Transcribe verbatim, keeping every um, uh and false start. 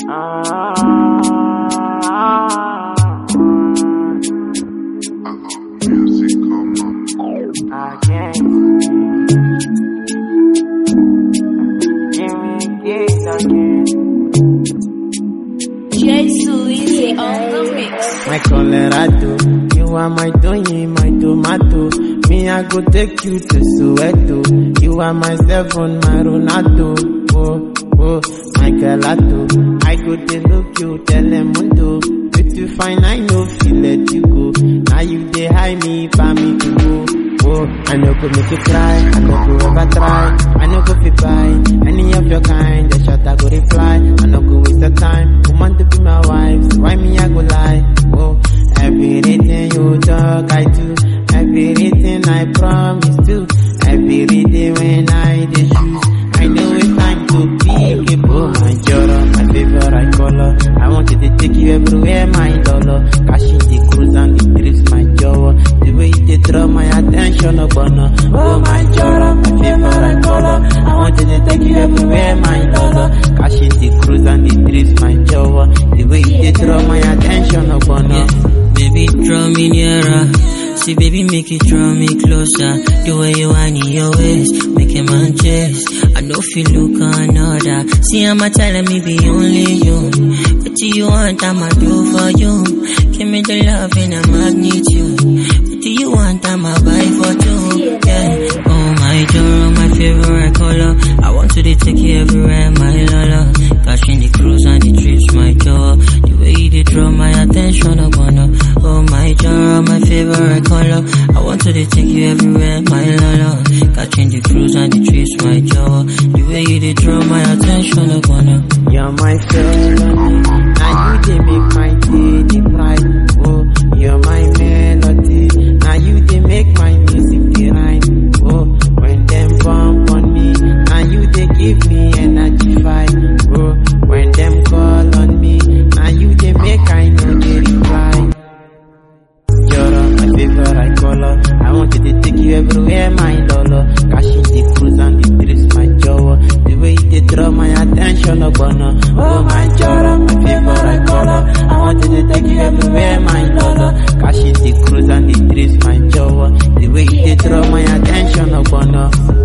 My Colorado, you are my Tony, my tomato. Me, I go take you to Soweto. You are my seven, my Ronaldo. Oh, oh, my Gelato. I go to look you, Telemundo. If you find I know, feel let you go. Now you dey high me, for me to go. Oh, I know go make you cry, I know go ever try. I know go fit buy any of your kind. The shot I go reply, I know go waste the time. Woman to be my wife, so why me I go lie? Oh, everything you talk I do, everything I promise to. Every day when I dey choose, I know it's time to pick it. Oh my Joro, my favorite color. I wanted to take you everywhere, my dollar. Cashing the cruise and the trips, my Joro. The way you draw my attention, oh bono. Oh my Joro, my favorite color. I wanted to take you everywhere, my dollar. Cashing the cruise and the trips, my Joro. The way you draw my attention, oh bono. Yeah, baby, draw me nearer. See, baby, make it draw me closer. The way you whine in your waist, make a man chase. I know if you look another. See, I'm a telling me be only you. What do you want, I'ma do for you. Give me the love in a magnitude. What do you want, I'ma buy for two. Yeah. Oh my Joro, my favorite color. I want to take you everywhere, my lala. Cashing the cruise and the trips, my Joro. The way you draw my attention, I wanna. Oh my Joro, my favorite color. I want to take you everywhere, my lala. Catching the cruise and the trips, my Joro. The way you did draw my attention, I wanna. You're my felony. Now you they make my day the pride. Oh, you're my melody. Now you they make my music the rhyme. Oh, when them bump on me, now you they give me energy fight. Oh, when them call on me, now you they make I know they reply. Joro, my favorite color. I wanted to take you everywhere, my dollar. Cashing the cruise and the trips, my Joro. The way they draw my attention, oh bono. Oh my Joro, my favorite color. I wanted to take you everywhere, my dollar. Cashing the cruise and the trips, my Joro. The way they draw my attention, oh bono.